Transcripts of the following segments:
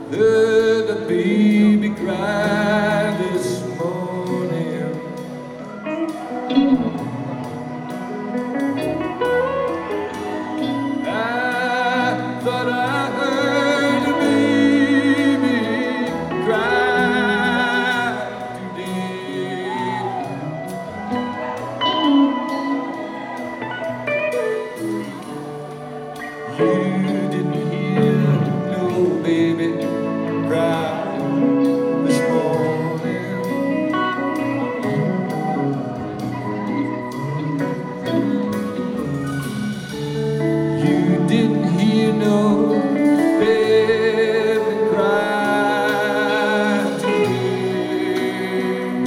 Heard the baby cry this morning. I thought I heard a baby cry today. You didn't hear no baby cry this morning. You didn't hear no baby cry today.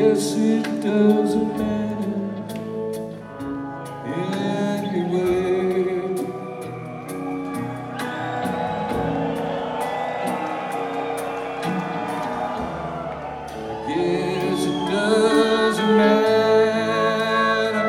guess it doesn't matter anyway. Guess it doesn't matter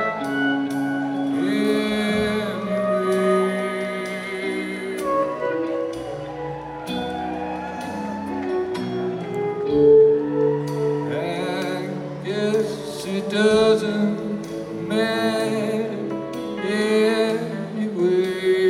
anyway. I guess it doesn't matter anyway.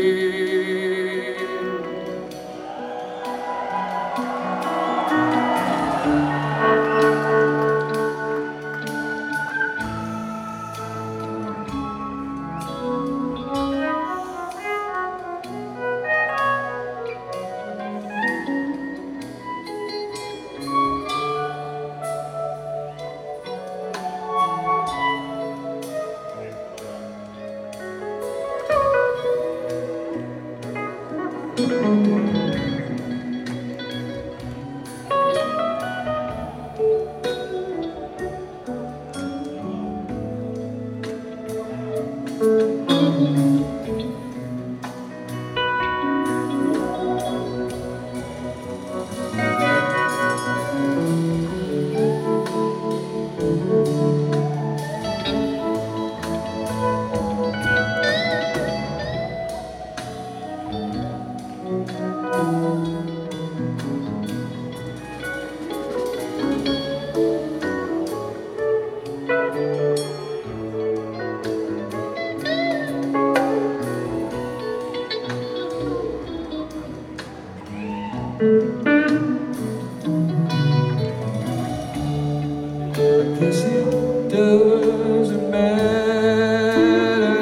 I guess it doesn't matter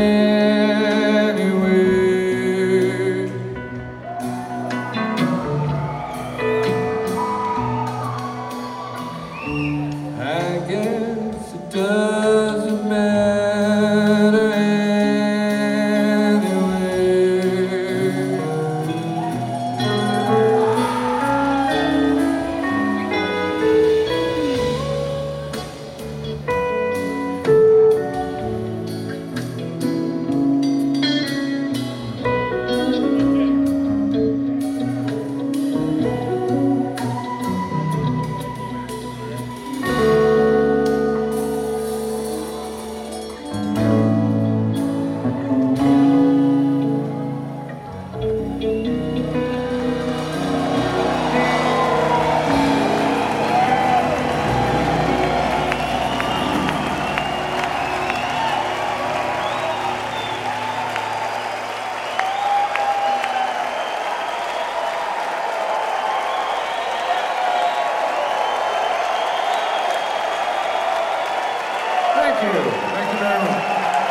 anyway. I guess it doesn't matter anyway. Thank you. Thank you very much.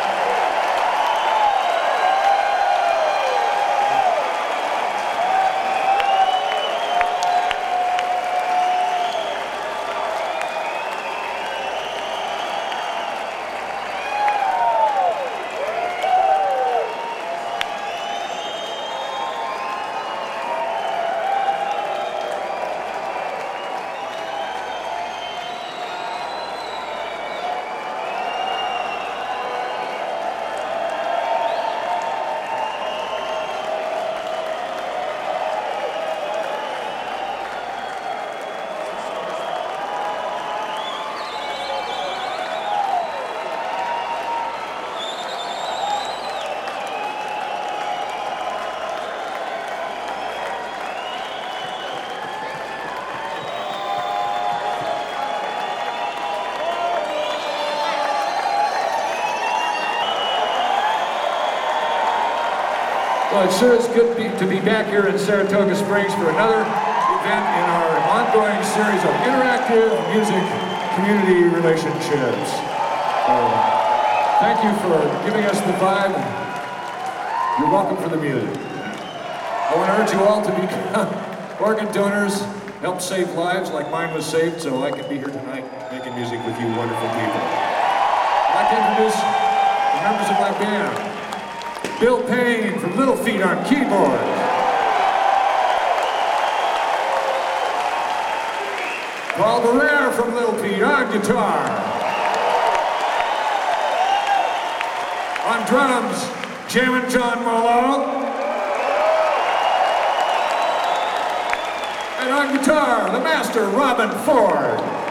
Well, it sure is good to be back here in Saratoga Springs for another event in our ongoing series of interactive music community relationships. Thank you for giving us the vibe. You're welcome for the music. I want to urge you all to become organ donors, help save lives like mine was saved, so I can be here tonight making music with you wonderful people. I'd like to introduce the members of my band. Bill Payne from Little Feat on keyboard. Paul Barrere from Lil Pete on guitar. On drums, Jammin' John Molo. And on guitar, the master, Robben Ford.